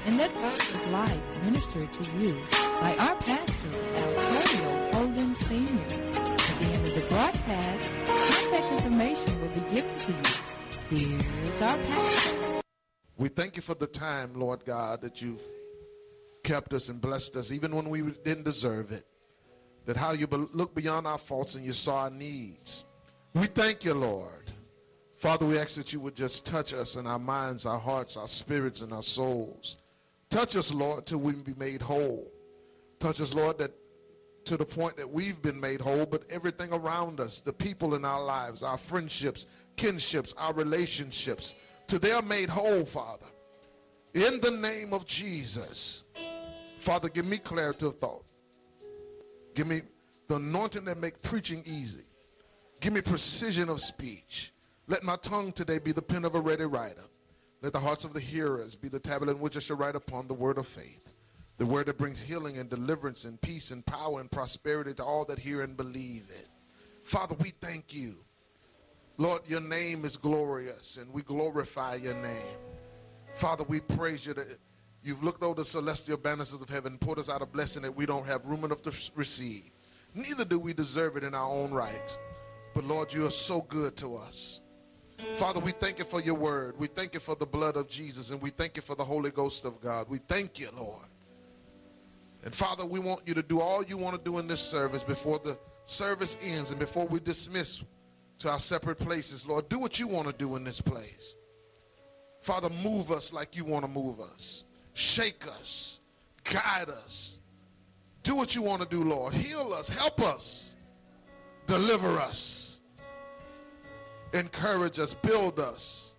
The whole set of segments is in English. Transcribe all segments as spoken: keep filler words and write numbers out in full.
and let words of life minister to you by our pastor, Antonio Holden Senior At the end of the broadcast, contact information will be given to you. Here's our pastor. We thank you for the time, Lord God, that you've kept us and blessed us, even when we didn't deserve it. That how you look beyond our faults and you saw our needs. We thank you, Lord. Father, we ask that you would just touch us in our minds, our hearts, our spirits, and our souls. Touch us, Lord, till we be made whole. Touch us, Lord, that to the point that we've been made whole, but everything around us, the people in our lives, our friendships, kinships, our relationships, till they are made whole, Father. In the name of Jesus. Father, give me clarity of thought. Give me the anointing that make preaching easy. Give me precision of speech. Let my tongue today be the pen of a ready writer. Let the hearts of the hearers be the tablet in which I shall write upon the word of faith. The word that brings healing and deliverance and peace and power and prosperity to all that hear and believe it. Father, we thank you. Lord, your name is glorious and we glorify your name. Father, we praise you that you've looked over the celestial banners of heaven and poured us out a blessing that we don't have room enough to receive. Neither do we deserve it in our own right. But Lord, you are so good to us. Father, we thank you for your word. We thank you for the blood of Jesus, and we thank you for the Holy Ghost of God. We thank you, Lord. And Father, we want you to do all you want to do in this service before the service ends and before we dismiss to our separate places. Lord, do what you want to do in this place. Father, move us like you want to move us. Shake us. Guide us. Do what you want to do, Lord. Heal us. Help us. Deliver us. Encourage us, build us,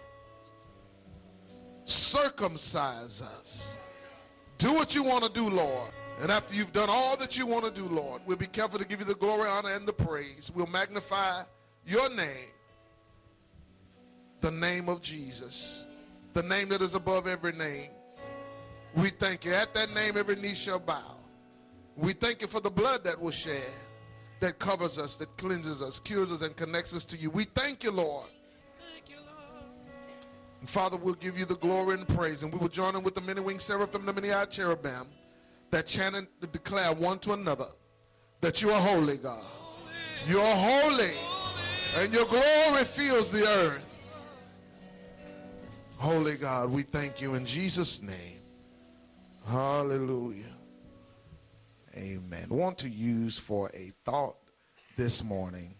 circumcise us. Do what you want to do, Lord. And after you've done all that you want to do, Lord, we'll be careful to give you the glory, honor, and the praise. We'll magnify your name, the name of Jesus, the name that is above every name. We thank you. At that name, every knee shall bow. We thank you for the blood that was shed, that covers us, that cleanses us, cures us, and connects us to you. We thank you, Lord. Thank you, Lord. And Father, we'll give you the glory and praise, and we will join in with the many-winged seraphim, the many-eyed cherubim, that chant and declare one to another that you are holy, God. Holy. You are holy, holy, and your glory fills the earth. Holy God, we thank you in Jesus' name. Hallelujah. Amen. I want to use for a thought this morning,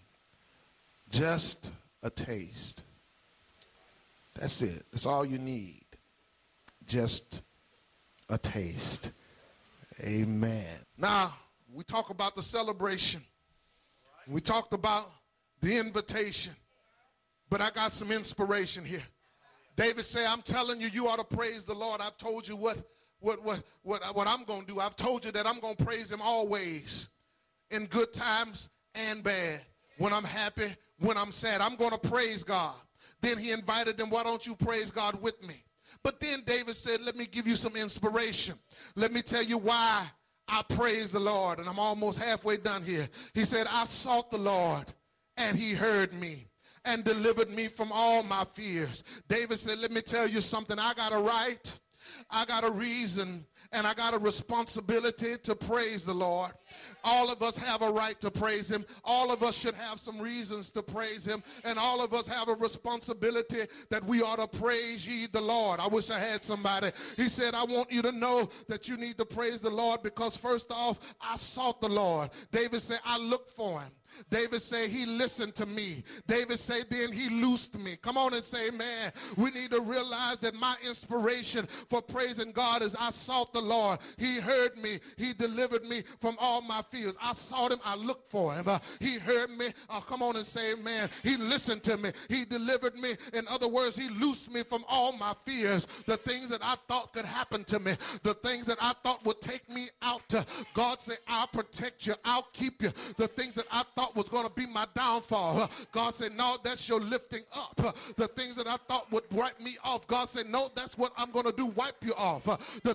just a taste. That's it. That's all you need. Just a taste. Amen. Now, we talk about the celebration. We talked about the invitation. But I got some inspiration here. David said, I'm telling you, you ought to praise the Lord. I've told you what What, what, what, what I'm going to do. I've told you that I'm going to praise him always, in good times and bad, when I'm happy, when I'm sad. I'm going to praise God. Then he invited them, why don't you praise God with me? But then David said, let me give you some inspiration. Let me tell you why I praise the Lord. And I'm almost halfway done here. He said, I sought the Lord, and he heard me and delivered me from all my fears. David said, let me tell you something. I got a right, I got a reason, and I got a responsibility to praise the Lord. All of us have a right to praise him. All of us should have some reasons to praise him. And all of us have a responsibility that we ought to praise ye the Lord. I wish I had somebody. He said, I want you to know that you need to praise the Lord because first off, I sought the Lord. David said, I looked for him. David said he listened to me. David said then he loosed me. Come on and say, man, we need to realize that my inspiration for praising God is I sought the Lord. He heard me. He delivered me from all my fears. I sought him. I looked for him. Uh, he heard me. Uh, come on and say, man, he listened to me. He delivered me. In other words, he loosed me from all my fears. The things that I thought could happen to me, the things that I thought would take me out. Uh, God said, I'll protect you. I'll keep you. The things that I thought was going to be my downfall, God said, no, that's your lifting up. The things that I thought would wipe me off, God said, no, that's what I'm going to do, wipe you off. The things that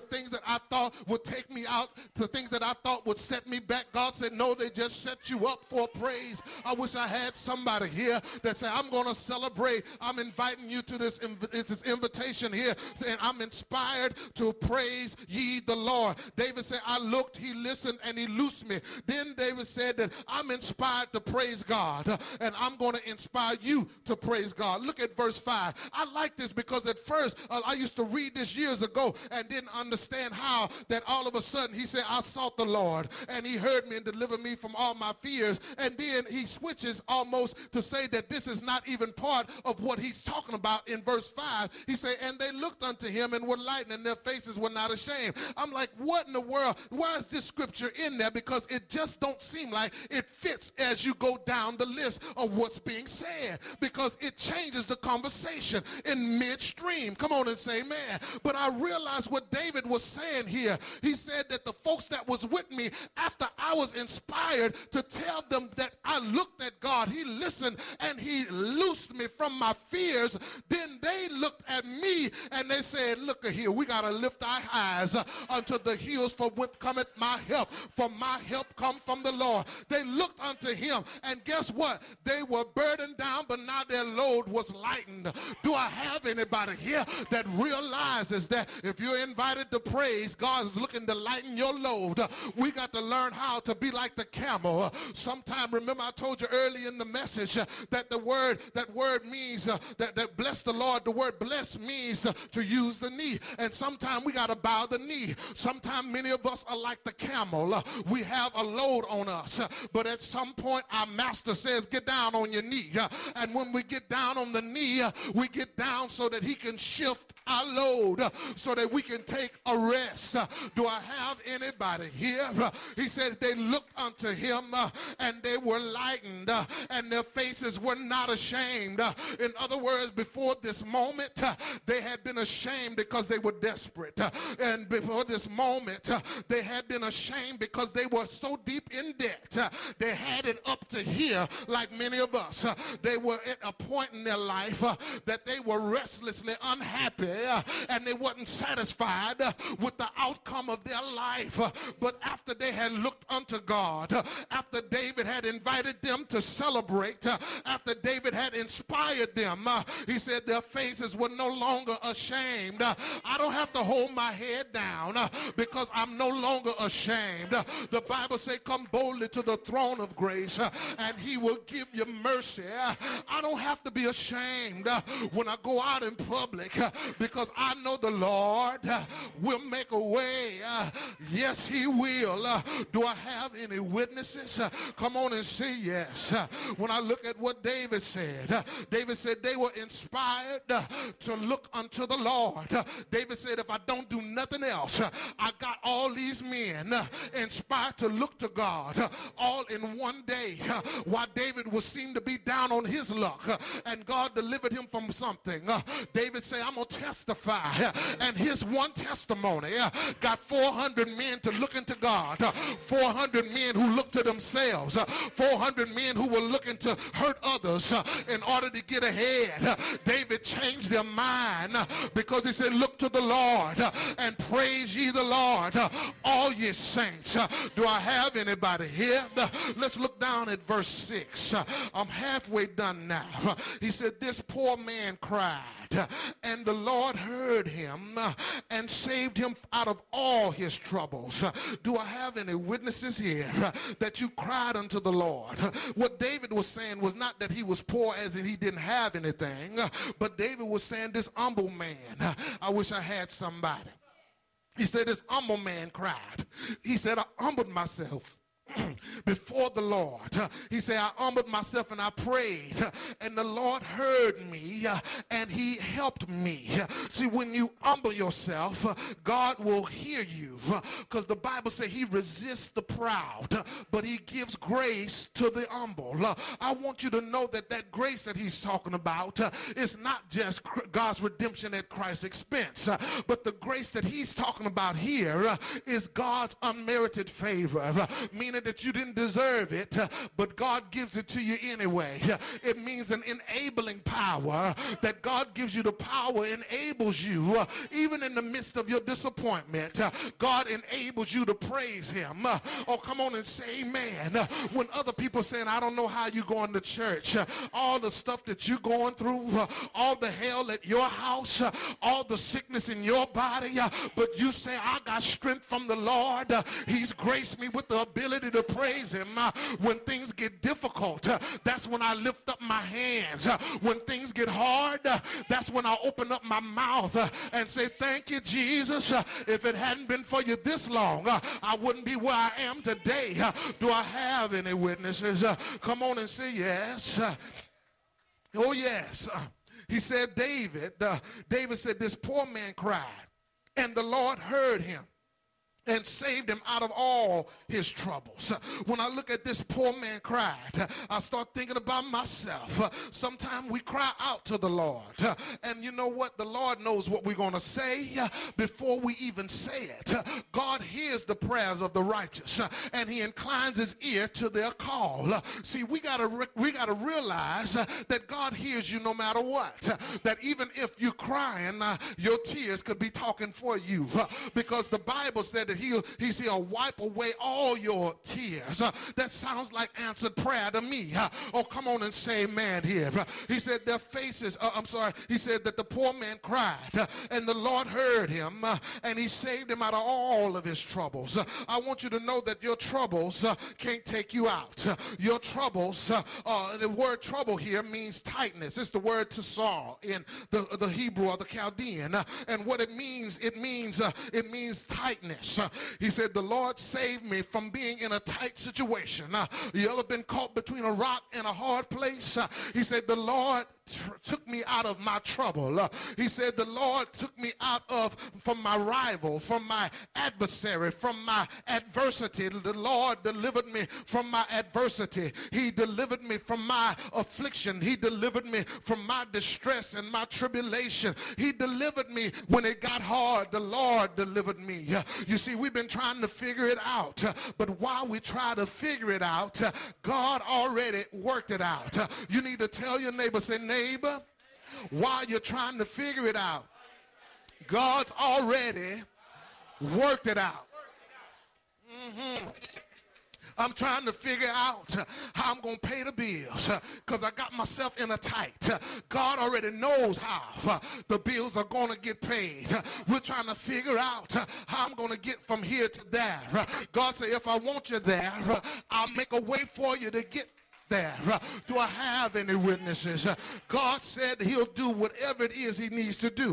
I thought would take me out, the things that I thought would set me back. God said, no, they just set you up for praise. I wish I had somebody here that said, I'm going to celebrate. I'm inviting you to this, inv- this invitation here, and I'm inspired to praise ye the Lord. David said, I looked, he listened, and he loosed me. Then David said that I'm inspired to praise God, and I'm going to inspire you to praise God. Look at verse five. I like this because at first uh, I used to read this years ago and didn't understand how that all of a sudden he said, I sought the Lord, and he heard me and delivered me from all my fears. And then he switches almost to say that this is not even part of what he's talking about in verse five. He said, and they looked unto him and were lightened, and their faces were not ashamed. I'm like, what in the world? Why is this scripture in there? Because it just don't seem like it fits as you go down the list of what's being said, because it changes the conversation in midstream. Come on and say amen. But I realized what David was saying here. He said that the folks that was with me, after I was inspired to tell them that I looked at God, he listened and he loosed me from my fears. Then they looked at me and they said, look here, we got to lift our eyes unto the hills, from whence cometh my help. For my help come from the Lord. They looked unto him, and guess what? They were burdened down, but now their load was lightened. Do I have anybody here that realizes that if you're invited to praise, God is looking to lighten your load? We got to learn how to be like the camel. Sometime, remember I told you early in the message that the word, that word means uh, that, that bless the Lord. The word bless means uh, to use the knee. And sometimes we got to bow the knee. Sometimes many of us are like the camel. Uh, we have a load on us. Uh, but at some point our master says, get down on your knee. Uh, and when we get down on the knee, uh, we get down so that he can shift our load, uh, so that we can take a rest. Uh, do I have anybody here? Uh, he said they looked unto him uh, and they were lightened, uh, and their faces were not ashamed. Uh, in other words, before this moment, uh, they had been ashamed because they were desperate. Uh, and before this moment, uh, they had been ashamed because they were so deep in debt. Uh, they had it up to here, like many of us. Uh, they were at a point in their life uh, that they were restlessly unhappy, uh, and they wasn't satisfied uh, with the outcome of their life. Uh, but after they had looked unto God, uh, after David had invited them to celebrate, uh, after David had inspired them, uh, he said their faces were no longer ashamed. Uh, I don't have to hold my head down uh, because I'm no longer ashamed. Uh, the Bible says, come boldly to the throne of grace uh, and he will give you mercy. Uh, I don't have to be ashamed uh, when I go out in public uh, because I know the Lord uh, will make a way. Uh, yes, he will. Uh, do I have any witnesses? Uh, come on and say yes. Uh, when I look at what David said, uh, David said they were inspired uh, to look unto the Lord. Uh, David said, if I don't do nothing else, uh, I got all these men uh, inspired to look to God uh, all in one day. Uh, while David was seemed to be down on his luck uh, and God delivered him from something, uh, David said, I'm going to testify. Uh, and his one testimony uh, got four hundred men to look into God, uh, four hundred men who looked to themselves, uh, four hundred men who were looking to hurt others uh, in order to get ahead. Uh, David changed their mind uh, because he said, look to the Lord uh, and praise ye the Lord, uh, all ye saints. Uh, do I have anybody here? Uh, let's look down at verse six. Uh, I'm halfway done now. Uh, he said, this poor man cried, uh, and the Lord heard him uh, and saved him out of all his troubles. Uh, do I have any witnesses here uh, that you cried unto the Lord? Uh, what David was saying was not that he was poor as in he didn't have anything, uh, but David was saying this humble man, uh, I wish I had somebody. He said this humble man cried. He said, I humbled myself before the Lord. Uh, he said, I humbled myself and I prayed, uh, and the Lord heard me uh, and he helped me. Uh, see, when you humble yourself, uh, God will hear you, because uh, the Bible says he resists the proud, uh, but he gives grace to the humble. Uh, I want you to know that that grace that he's talking about uh, is not just God's redemption at Christ's expense, uh, but the grace that he's talking about here uh, is God's unmerited favor, uh, meaning meant that you didn't deserve it, but God gives it to you anyway. It means an enabling power, that God gives you the power, enables you, uh, even in the midst of your disappointment. Uh, God enables you to praise him. Uh, oh, come on and say amen. Uh, when other people saying, I don't know how you're going to church, uh, all the stuff that you're going through, uh, all the hell at your house, uh, all the sickness in your body, uh, but you say, I got strength from the Lord. Uh, he's graced me with the ability to praise him. Uh, when things get difficult, uh, that's when I lift up my hands. Uh, when things get hard, uh, that's when I open up my mouth uh, and say, thank you, Jesus. Uh, if it hadn't been for you this long, uh, I wouldn't be where I am today. Uh, do I have any witnesses? Uh, come on and say yes. Uh, oh, yes. Uh, he said, David, uh, David said, this poor man cried, and the Lord heard him and saved him out of all his troubles. When I look at this poor man cried, I start thinking about myself. Sometimes we cry out to the Lord, and you know what? The Lord knows what we're going to say before we even say it. God hears the prayers of the righteous, and he inclines his ear to their call. See, we got to we got to realize that God hears you no matter what. That even if you're crying, your tears could be talking for you, because the Bible said that he'll, he's, he'll wipe away all your tears. Uh, that sounds like answered prayer to me. Uh, oh, come on and say amen here. Uh, he said their faces, uh, I'm sorry, he said that the poor man cried, uh, and the Lord heard him, uh, and he saved him out of all of his troubles. Uh, I want you to know that your troubles uh, can't take you out. Uh, your troubles, uh, uh, the word trouble here means tightness. It's the word tsar in the, the Hebrew or the Chaldean. Uh, and what it means, it means, uh, it means tightness. Uh, he said, the Lord saved me from being in a tight situation. Uh, you ever been caught between a rock and a hard place? Uh, he said, the Lord took me out of my trouble. Uh, he said, the Lord took me out of, from my rival, from my adversary, from my adversity. The Lord delivered me from my adversity. He delivered me from my affliction. He delivered me from my distress and my tribulation. He delivered me when it got hard. The Lord delivered me. Uh, you see, we've been trying to figure it out, uh, but while we try to figure it out, uh, God already worked it out. Uh, you need to tell your neighbor, say, neighbor, while you're trying to figure it out, God's already worked it out. Mm-hmm. I'm trying to figure out how I'm going to pay the bills because I got myself in a tight. God already knows how the bills are going to get paid. We're trying to figure out how I'm going to get from here to there. God said, if I want you there, I'll make a way for you to get there. Do I have any witnesses? God said he'll do whatever it is he needs to do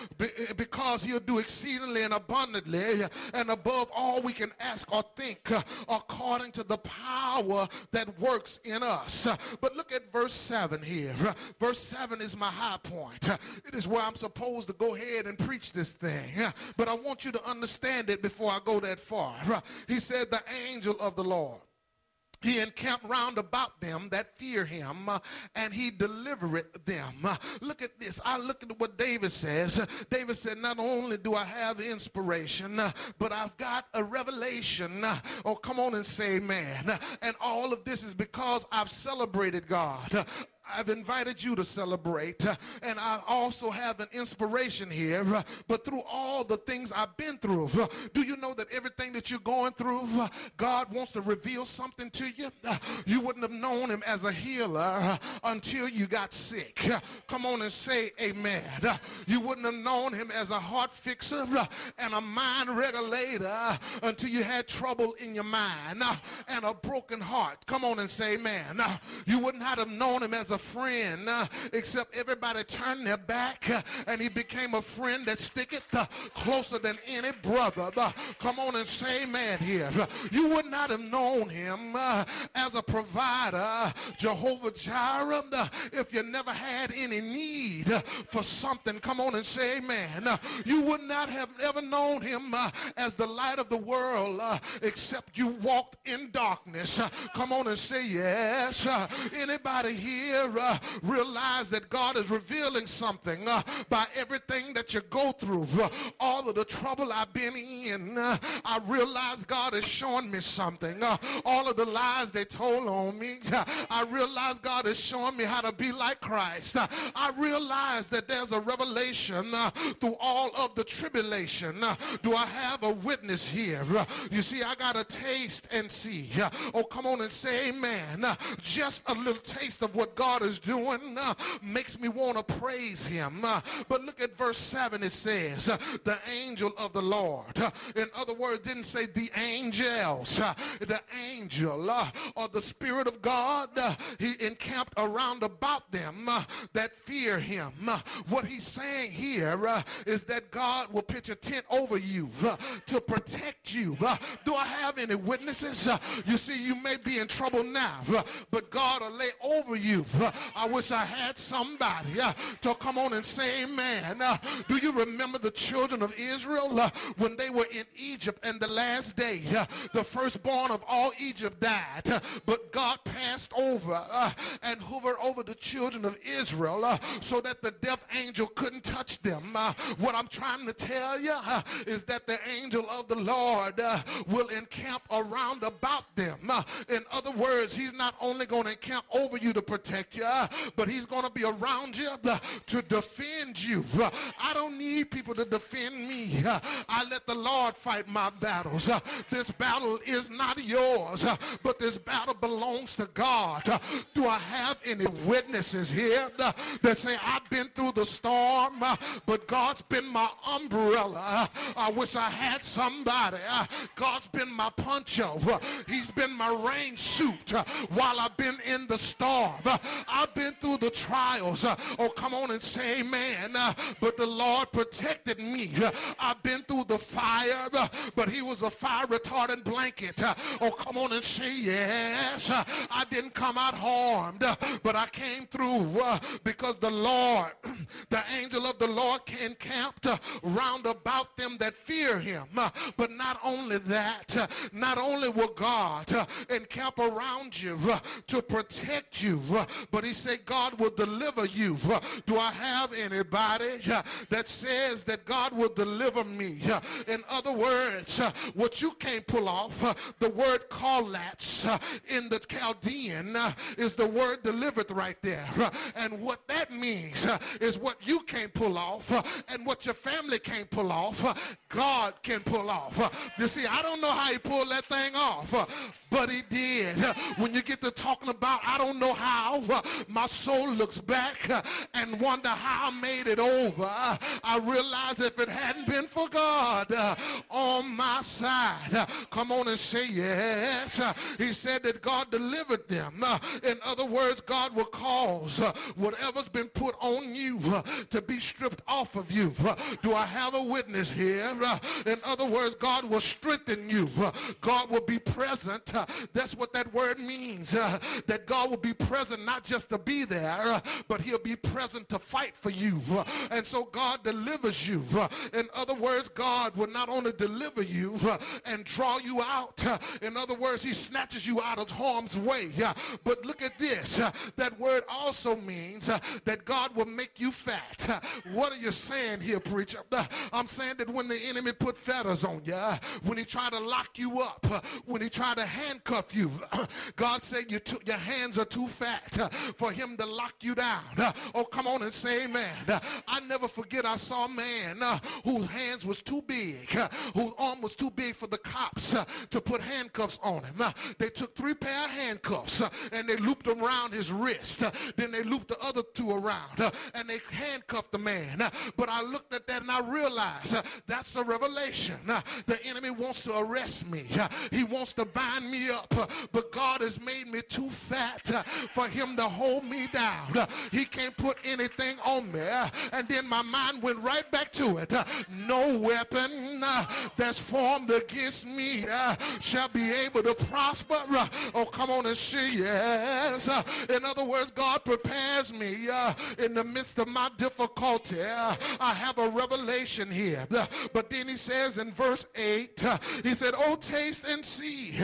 because he'll do exceedingly and abundantly and above all we can ask or think according to the power that works in us. But look at verse seven here. Verse seven is my high point. It is where I'm supposed to go ahead and preach this thing. But I want you to understand it before I go that far. He said, the angel of the Lord, he encamped round about them that fear him, uh, and he delivereth them. Uh, look at this. I look at what David says. Uh, David said, not only do I have inspiration, uh, but I've got a revelation. Uh, oh, come on and say amen. Uh, and all of this is because I've celebrated God. Uh, I've invited you to celebrate, uh, and I also have an inspiration here, uh, but through all the things I've been through, uh, do you know that everything that you're going through, uh, God wants to reveal something to you? Uh, you wouldn't have known him as a healer uh, until you got sick. Uh, come on and say amen. Uh, you wouldn't have known him as a heart fixer uh, and a mind regulator uh, until you had trouble in your mind uh, and a broken heart. Come on and say amen. Uh, you wouldn't have known him as a friend uh, except everybody turned their back uh, and he became a friend that sticketh uh, closer than any brother. Uh, come on and say amen here. Uh, you would not have known him uh, as a provider, Jehovah Jireh, uh, if you never had any need uh, for something. Come on and say amen. Uh, you would not have ever known him uh, as the light of the world uh, except you walked in darkness. Uh, come on and say yes. Uh, anybody here here, uh, realize that God is revealing something uh, by everything that you go through, uh, all of the trouble I've been in. Uh, I realize God is showing me something. Uh, all of the lies they told on me, uh, I realize God is showing me how to be like Christ. Uh, I realize that there's a revelation uh, through all of the tribulation. Uh, do I have a witness here? Uh, you see, I got to taste and see. Uh, oh, come on and say amen. Uh, just a little taste of what God is doing uh, makes me want to praise him. Uh, but look at verse seven. It says, uh, the angel of the Lord. Uh, in other words, didn't say the angels. Uh, the angel uh, or the Spirit of God, uh, he encamped around about them uh, that fear him. Uh, what he's saying here uh, is that God will pitch a tent over you uh, to protect you. Uh, do I have any witnesses? Uh, you see, you may be in trouble now, uh, but God will lay over you. Uh, I wish I had somebody uh, to come on and say amen. Uh, do you remember the children of Israel uh, when they were in Egypt and the last day, uh, the firstborn of all Egypt died, uh, but God passed over uh, and hovered over the children of Israel uh, so that the death angel couldn't touch them. Uh, what I'm trying to tell you uh, is that the angel of the Lord uh, will encamp around about them. Uh, in other words, he's not only going to encamp over you to protect you, uh, but he's going to be around you uh, to defend you. Uh, I don't need people to defend me. Uh, I let the Lord fight my battles. Uh, this battle is not yours, uh, but this battle belongs to God. Uh, do I have any witnesses here uh, that say, I've been through the storm, uh, but God's been my umbrella? Uh, I wish I had somebody. Uh, God's been my poncho. Uh, he's been my rain suit uh, while I've been in the storm. Uh, I've been through the trials. Uh, oh, come on and say amen. Uh, but the Lord protected me. Uh, I've been through the fire, uh, but he was a fire retardant blanket. Uh, oh, come on and say yes. Uh, I didn't come out harmed, uh, but I came through uh, because the Lord, the angel of the Lord encamped uh, round about them that fear him. Uh, but not only that, uh, not only will God uh, encamp around you uh, to protect you, uh, but he said God will deliver you. Uh, do I have anybody uh, that says that God will deliver me? Uh, in other words, uh, what you can't pull off, uh, the word kalatz uh, in the Chaldean uh, is the word delivered right there. Uh, and what that means uh, is what you can't pull off uh, and what your family can't pull off, uh, God can pull off. Uh, you see, I don't know how he pulled that thing off, uh, but he did. Uh, when you get to talking about, I don't know how, uh, my soul looks back uh, and wonder how I made it over. Uh, I realize if it hadn't been for God uh, on my side, uh, come on and say yes. Uh, he said that God delivered them. Uh, in other words, God will cause uh, whatever's been put on you uh, to be stripped off of you. Uh, do I have a witness here? Uh, in other words, God will strengthen you. Uh, God will be present. Uh, that's what that word means. Uh, that God will be present not just to be there, uh, but he'll be present to fight for you. Uh, and so God delivers you. Uh, in other words, God will not only deliver you uh, and draw you out. Uh, in other words, he snatches you out of harm's way. Uh, but look at this. Uh, that word also means uh, that God will make you fat. Uh, what are you saying here, preacher? Uh, I'm saying that when the enemy put fetters on you, uh, when he tried to lock you up, uh, when he tried to handcuff you, uh, God said you too, your hands are too fat uh, for him to lock you down. Uh, oh, come on and say amen. Uh, I never forget I saw a man uh, whose hands was too big, uh, whose arm was too big for the cops uh, to put handcuffs on him. Uh, they took three pair of handcuffs uh, and they looped them around his wrist. Uh, then they looped the other two around uh, and they handcuffed the man. Uh, but I looked at that and I realized uh, that's a revelation. Uh, the enemy wants to arrest me. Uh, he wants to bind me up. Uh, but God has made me too fat uh, for him to hold me down. Uh, he can't put anything on me. Uh, and then my mind went right back to it. Uh, no weapon uh, that's formed against me uh, shall be able to prosper. Uh, oh, come on and say yes. Uh, in other words, God prepares me uh, in the midst of my difficulty. Uh, I have a revelation here. Uh, but then he says in verse eight, uh, he said, oh, taste and see uh,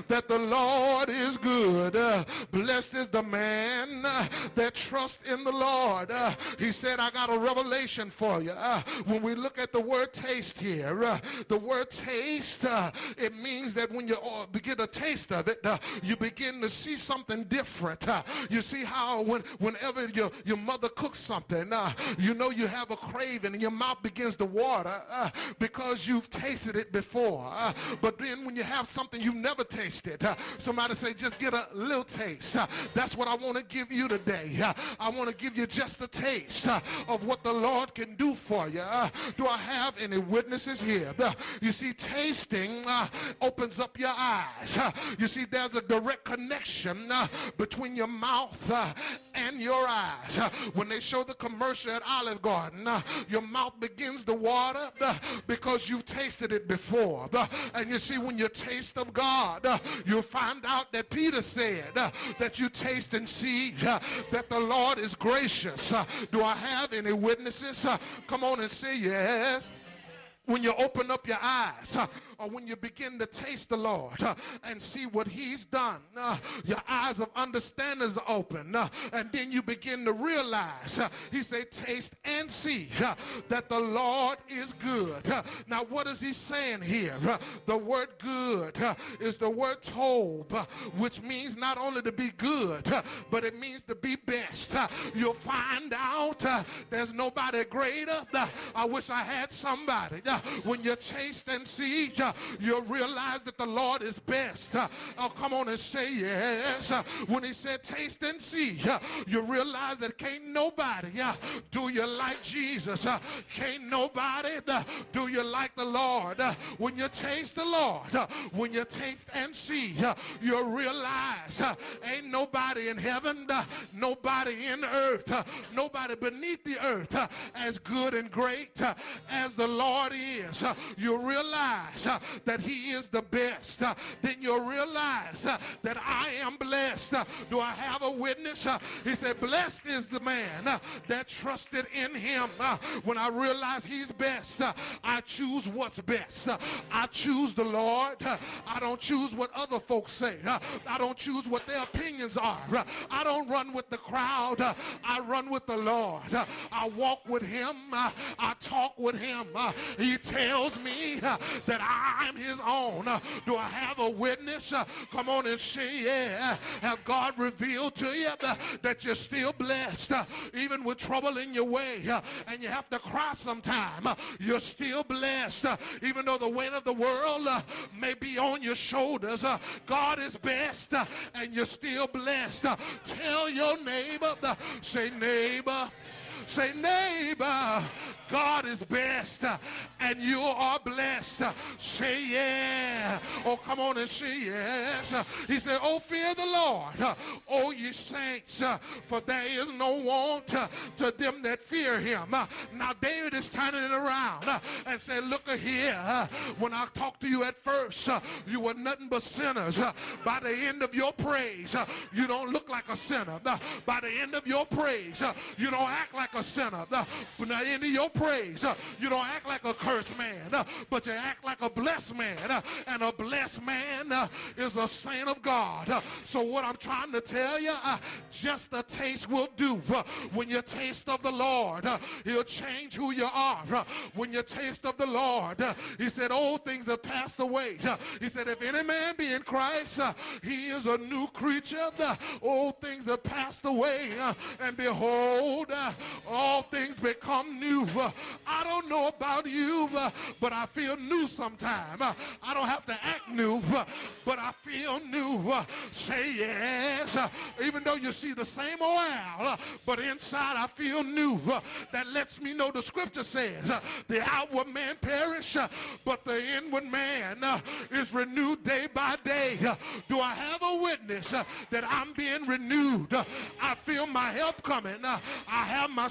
that the Lord is good. Uh, blessed is the man uh, that trusts in the Lord. Uh, he said, I got a revelation for you. Uh, when we look at the word taste here, uh, the word taste, uh, it means that when you uh, begin a taste of it, uh, you begin to see something different. Uh, you see how when, whenever your, your mother cooks something, uh, you know you have a craving and your mouth begins to water uh, because you've tasted it before. Uh, but then when you have something you've never tasted, uh, somebody say, just get a little taste. Uh, that's what I want to give you today. Uh, I want to give you just a taste uh, of what the Lord can do for you. Uh, do I have any witnesses here? Uh, you see, tasting uh, opens up your eyes. Uh, you see, there's a direct connection uh, between your mouth uh, and your eyes. Uh, when they show the commercial at Olive Garden, uh, your mouth begins to water uh, because you've tasted it before. Uh, and you see, when you taste of God, uh, you'll find out that Peter said uh, that you taste and see uh, that the Lord is gracious. Uh, do I have any witnesses? Uh, come on and say yes. When you open up your eyes, uh, or when you begin to taste the Lord uh, and see what he's done, uh, your eyes of understanding are open, uh, and then you begin to realize, uh, he said, taste and see uh, that the Lord is good. Uh, now, what is he saying here? Uh, the word good uh, is the word tov, uh, which means not only to be good, uh, but it means to be best. Uh, you'll find out uh, there's nobody greater. Uh, I wish I had somebody. Uh, when you taste and see, uh, you'll realize that the Lord is best. Uh, oh, come on and say yes. Uh, when he said taste and see, uh, you realize that can't nobody uh, do you like Jesus. Uh, can't nobody uh, do you like the Lord. Uh, when you taste the Lord, uh, when you taste and see, uh, you'll realize uh, ain't nobody in heaven, uh, nobody in earth, uh, nobody beneath the earth uh, as good and great uh, as the Lord is. Uh, you realize uh, that he is the best. Uh, then you realize uh, that I am blessed. Uh, do I have a witness? Uh, he said, blessed is the man uh, that trusted in him. Uh, when I realize he's best, uh, I choose what's best. Uh, I choose the Lord. Uh, I don't choose what other folks say. Uh, I don't choose what their opinions are. Uh, I don't run with the crowd. Uh, I run with the Lord. Uh, I walk with him. Uh, I talk with him. Uh, he tells me uh, that I'm his own. Uh, do I have a witness? Uh, come on and say, yeah. Have God revealed to you uh, that you're still blessed, uh, even with trouble in your way, uh, and you have to cry sometime. Uh, you're still blessed, uh, even though the weight of the world uh, may be on your shoulders. Uh, God is best, uh, and you're still blessed. Uh, tell your neighbor, uh, say neighbor, say neighbor, God is best, uh, and you are blessed. Uh, say yeah. Oh, come on and say yes. Uh, he said, oh, fear the Lord, uh, oh, ye saints, uh, for there is no want uh, to them that fear him. Uh, now, David is turning it around uh, and said, look here, uh, when I talked to you at first, uh, you were nothing but sinners. Uh, by the end of your praise, uh, you don't look like a sinner. Uh, by the end of your praise, uh, you don't act like a sinner. Uh, by the end of your praise, uh, you don't act like a cursed man, uh, but you act like a blessed man, uh, and a blessed man uh, is a saint of God. Uh, so what I'm trying to tell you, uh, just a taste will do. Uh, when you taste of the Lord, uh, he'll change who you are. Uh, when you taste of the Lord, uh, he said, old things have passed away. Uh, he said, if any man be in Christ, uh, he is a new creature. Uh, old things have passed away, uh, and behold, uh, all things become new. Uh, I don't know about you, uh, but I feel new sometime. Uh, I don't have to act new, uh, but I feel new. Uh, say yes. Uh, even though you see the same oil, uh, but inside I feel new. Uh, that lets me know the scripture says, uh, the outward man perish, uh, but the inward man uh, is renewed day by day. Uh, do I have a witness uh, that I'm being renewed? Uh, I feel my help coming. Uh, I have my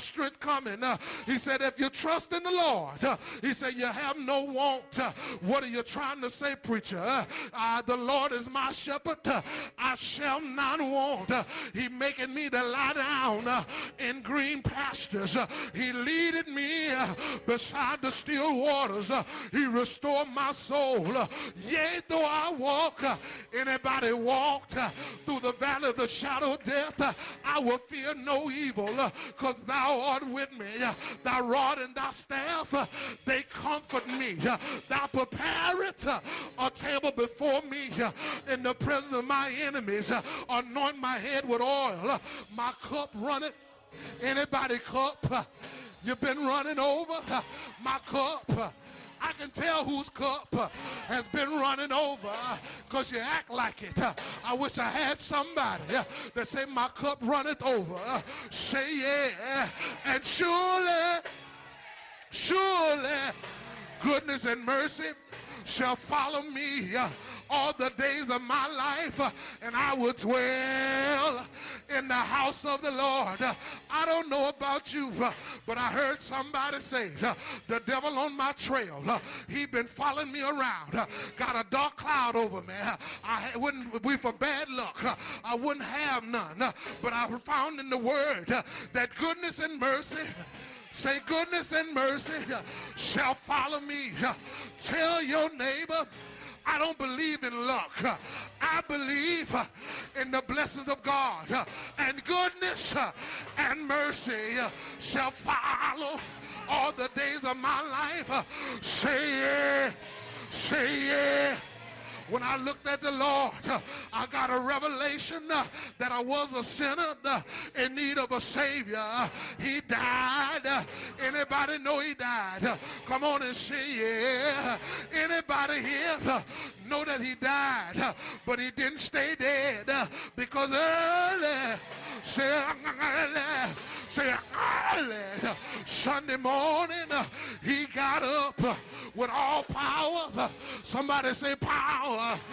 strength coming. Uh, he said, if you trust in the Lord, uh, he said, you have no want. Uh, what are you trying to say, preacher? Uh, uh, the Lord is my shepherd. Uh, I shall not want. Uh, he making me to lie down uh, in green pastures. Uh, he leaded me uh, beside the still waters. Uh, he restored my soul. Uh, yea, though I walk, uh, anybody walked uh, through the valley of the shadow of death, uh, I will fear no evil, because uh, thou art with me. Uh, thy rod and thy staff, uh, they comfort me. Uh, thou preparest uh, a table before me uh, in the presence of my enemies. Uh, anoint my head with oil. Uh, my cup runneth. Anybody cup? Uh, you've been running over? Uh, my cup. Uh, I can tell whose cup uh, has been running over because uh, you act like it. Uh, I wish I had somebody uh, that say my cup runneth over. Uh, say yeah. And surely, surely, goodness and mercy shall follow me uh, all the days of my life, uh, and I will dwell in the house of the Lord. Uh, I don't know about you, uh, but I heard somebody say, uh, the devil on my trail, uh, he been following me around, uh, got a dark cloud over me. Uh, I wouldn't be for bad luck. Uh, I wouldn't have none, uh, but I found in the word uh, that goodness and mercy, say goodness and mercy uh, shall follow me. Uh, tell your neighbor, I don't believe in luck. I believe in the blessings of God. And goodness and mercy shall follow all the days of my life. Say yeah, say yeah. When I looked at the Lord, uh, I got a revelation uh, that I was a sinner uh, in need of a Savior. Uh, he died. Uh, anybody know he died? Uh, come on and say yeah. Anybody here uh, know that he died, uh, but he didn't stay dead uh, because early, say early, say early, Sunday morning, uh, he got up uh, with all power. Uh, somebody say power.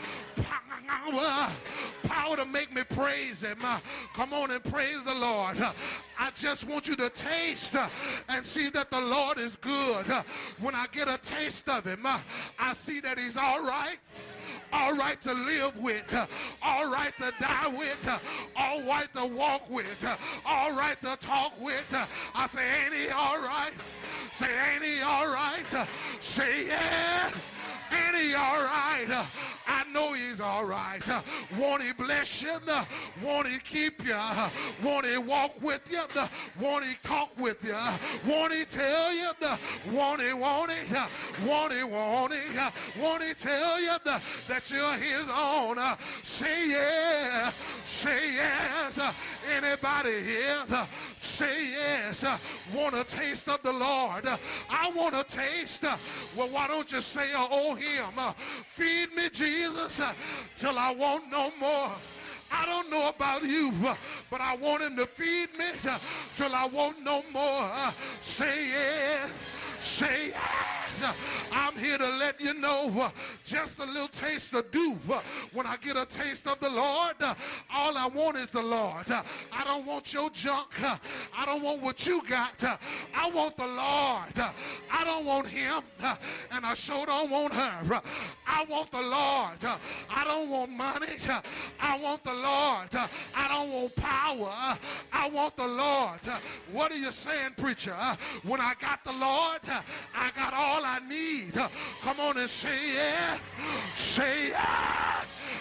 Power, power to make me praise him. Uh, come on and praise the Lord. Uh, I just want you to taste uh, and see that the Lord is good. Uh, when I get a taste of him, uh, I see that he's all right. All right to live with, uh, all right to die with, uh, all right to walk with, uh, all right to talk with. Uh, I say, ain't he all right? Say, ain't he all right? Uh, say, yeah. Ain't he all right? Uh, I know he's all right. Uh, won't he bless you? Uh, won't he keep you? Uh, won't he walk with you? Uh, won't he talk with you? Uh, won't he tell you? Uh, won't he, won't he? Uh, won't he, won't he? Uh, won't he tell you uh, that you're his own? Uh, say yeah. Say yes. Uh, anybody here? Uh, say yes. Uh, want a taste of the Lord? Uh, I want a taste. Uh, well, why don't you say, uh, oh, him? Uh, feed me, Jesus, uh, till I want no more. I don't know about you, uh, but I want him to feed me uh, till I want no more. Uh, say yeah. Say yeah. I'm here to let you know uh, just a little taste of do. Uh, when I get a taste of the Lord, uh, all I want is the Lord. Uh, I don't want your junk. Uh, I don't want what you got. Uh, I want the Lord. Uh, I don't want him, uh, and I sure don't want her. Uh, I want the Lord. Uh, I don't want money. Uh, I want the Lord. Uh, I don't want power. Uh, I want the Lord. Uh, what are you saying, preacher? Uh, when I got the Lord, uh, I got all I need. Uh, come on and say yeah. Say yeah.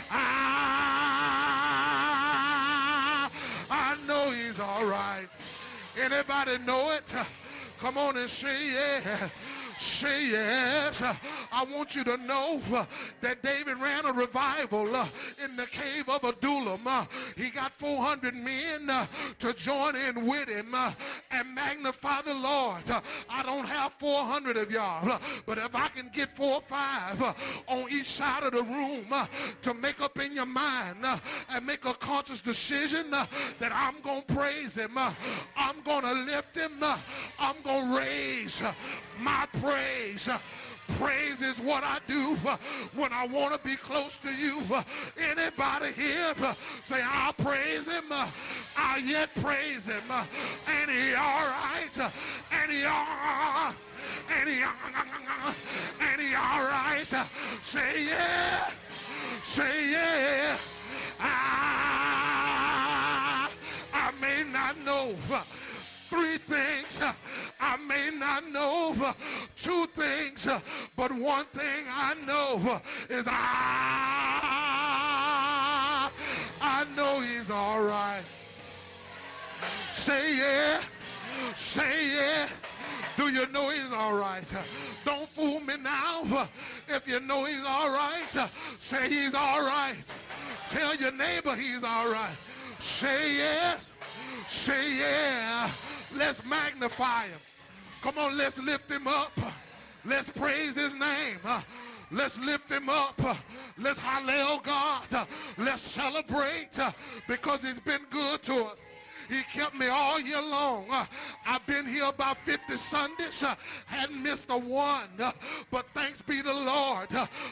Ah, I know he's all right. Anybody know it? Uh, come on and say yeah. Say yes. Uh, I want you to know uh, that David ran a revival uh, in the cave of Adullam. Uh, he got four hundred men uh, to join in with him uh, and magnify the Lord. Uh, I don't have four hundred of y'all, uh, but if I can get four or five uh, on each side of the room uh, to make up in your mind uh, and make a conscious decision uh, that I'm going to praise him, uh, I'm going to lift him, uh, I'm going to raise uh, my praise. Uh, praise is what I do uh, when I want to be close to you. Uh, anybody here uh, say, I'll praise him uh, I'll yet praise him. Uh, and he all right. Uh, and he all and he and he all right. Uh, say yeah. Say yeah. I, I may not know three things, I may not know two things, but one thing I know is I, I know he's all right. Say yeah, say yeah. Do you know he's all right? Don't fool me now. If you know he's all right, say he's all right. Tell your neighbor he's all right. Say yes. Say yeah. Let's magnify him. Come on, let's lift him up. Let's praise his name. Let's lift him up. Let's hallel God. Let's celebrate because he's been good to us. He kept me all year long. Uh, I've been here about fifty Sundays. Uh, hadn't missed a one. Uh, but thanks be the Lord uh,